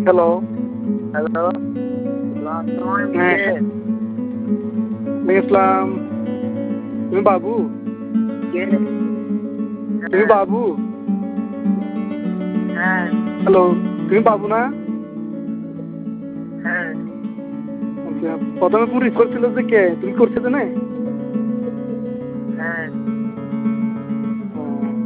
Hello hello হ্যাঁ ইসলাম, তুমি বাবু? তুমি বাবু? হ্যাঁ হ্যালো, তুমি বাবু না? হ্যাঁ আচ্ছা, প্রথমে পুলিশ করছিল যে কে, তুমি করছো তো না? হ্যাঁ